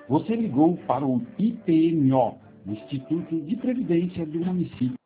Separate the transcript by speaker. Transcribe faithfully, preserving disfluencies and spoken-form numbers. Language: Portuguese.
Speaker 1: Você ligou para o I P M O, Instituto de Previdência do Município.